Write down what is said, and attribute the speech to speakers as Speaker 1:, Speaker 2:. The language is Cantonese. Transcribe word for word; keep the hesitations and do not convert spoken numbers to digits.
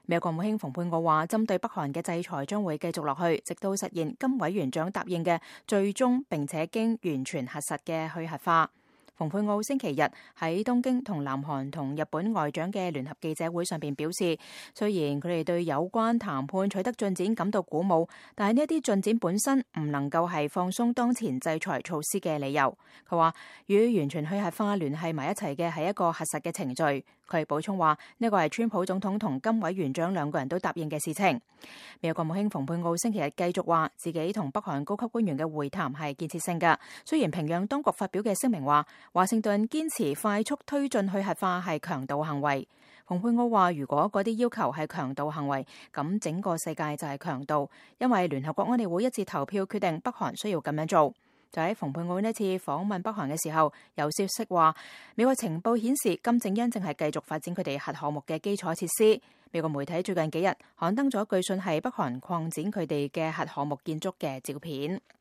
Speaker 1: 美國國務卿蓬佩奧話，針對北韓嘅制裁將會繼續落去，直到實現金委員長答應嘅最終並且經完全核實嘅去核化。蓬佩奧星期日喺東京同南韓同日本外長嘅聯合記者會上邊表示，雖然佢哋對有關談判取得進展感到鼓舞，但係呢一啲進展本身唔能夠係放鬆當前制裁措施嘅理由。佢話與完全去核化聯繫埋一齊嘅係一個核實嘅程序。佢補充話呢個係川普總統同金委員長兩個人都答應嘅事情。美國國務卿蓬佩奧星期日繼續話，自己同北韓高級官員嘅會談係建設性㗎。雖然平壤當局發表嘅聲明話，華盛頓堅持快速推進去核化係強盜行為。蓬佩奧話，如果嗰啲要求係強盜行為，咁整個世界就係強盜，因為聯合國安理會一致投票決定北韓需要咁樣做。就喺蓬佩奧呢次訪問北韓嘅時候，有消息話美國情報顯示金正恩正係繼續發展佢哋核項目嘅基礎設施。美國媒體最近幾日刊登咗據信係北韓擴展佢哋嘅核項目建築嘅照片。